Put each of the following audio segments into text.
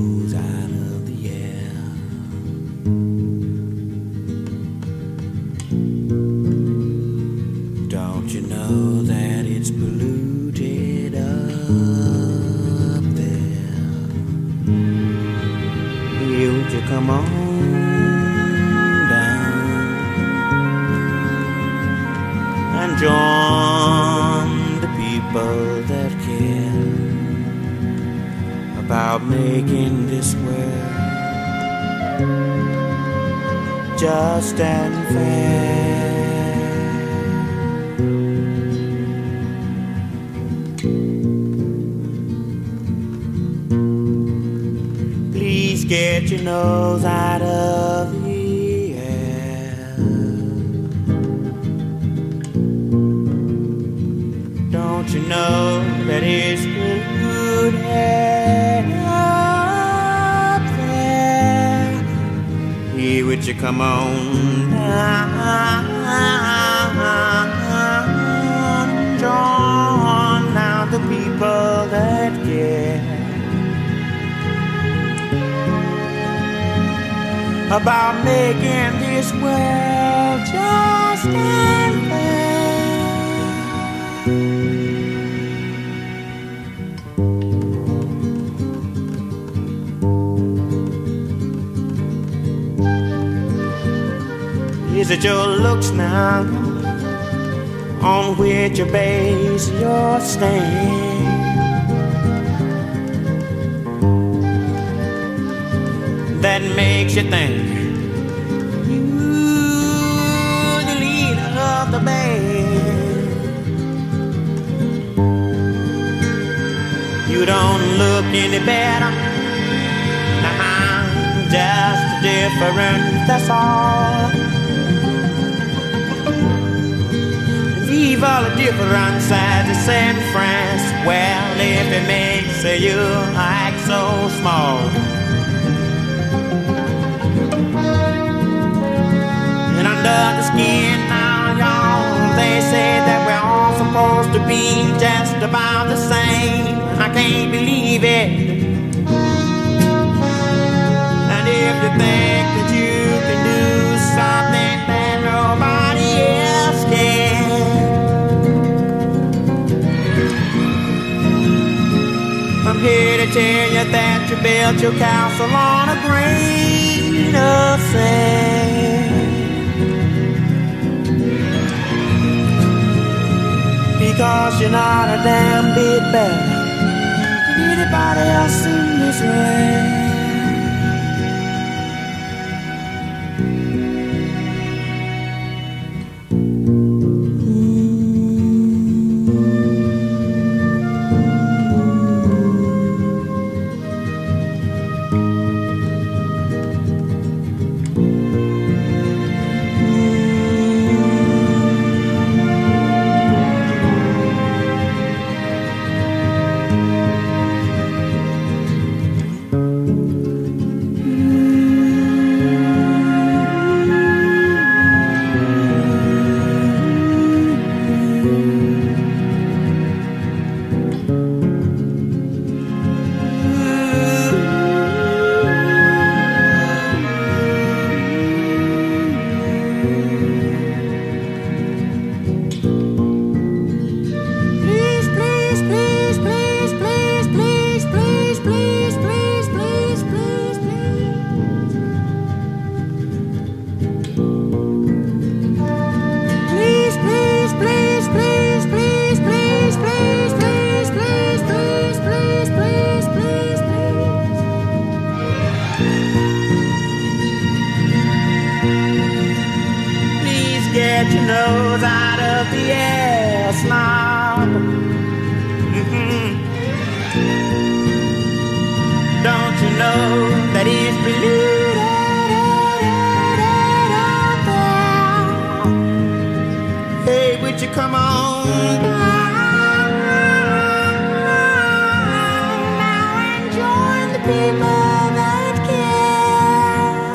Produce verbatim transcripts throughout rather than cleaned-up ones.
nose out of the air. Don't you know that it's polluted up there? Here, would you come on down and join the people that care about making this world just and fair. Please get your nose out of the air. Don't you know that it's polluted up there? Here, would you come on down, join now the people that care about making this world just and fair. Is it your looks now on which you base your stand? That makes you think you're the leader of the band. You don't look any better, uh-huh, just different, that's all. Leave all the different sides of San France. Well, if it makes you act so small. And under the skin now, y'all, they say that we're all supposed to be just about the same. I can't believe it. And if you think that you can do something that nobody else can, I'm here to tell you that you built your castle on a grain of sand. Because you're not a damn bit better than anybody else in this land. Get your nose out of the air, snob. Mm-hmm. Don't you know that it's polluted out there? Hey, would you come on down now and join the people that care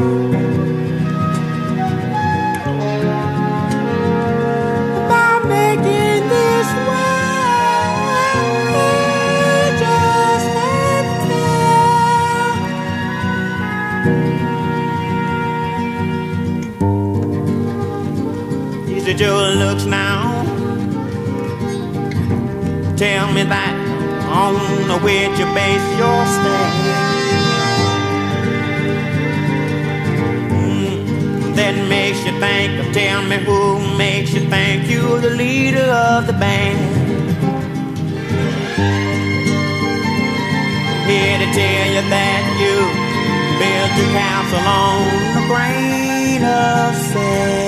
about making this world just and fair? at your looks now, tell me that on which you base your stand. Mm, that makes you think, tell me who makes you think you're the leader of the band. Here to tell you that you built your castle on a grain of sand.